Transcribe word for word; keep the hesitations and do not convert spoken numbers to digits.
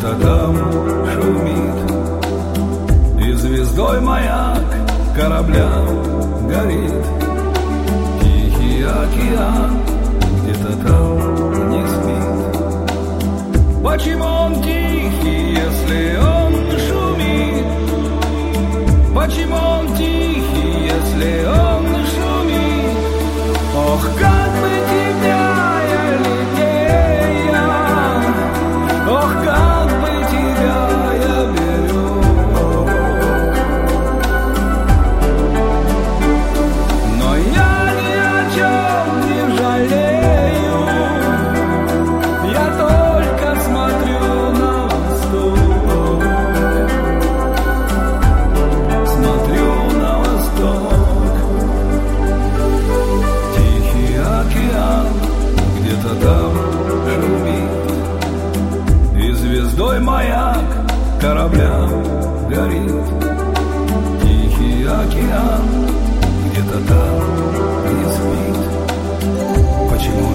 где-то там шумит, и звездой маяк корабля горит. Тихий океан где-то там не спит. Почему он тихий, если он шумит? Почему он тихий, если он шумит? Ох, как бы тебя я лелея, ох, как бы тебя я берег. Но я ни о чем не жалею, я только смотрю на восток, смотрю на восток. Тихий океан где-то там шумит, и звездой маяк корабля горит. Тихий океан где-то там не спит. Почему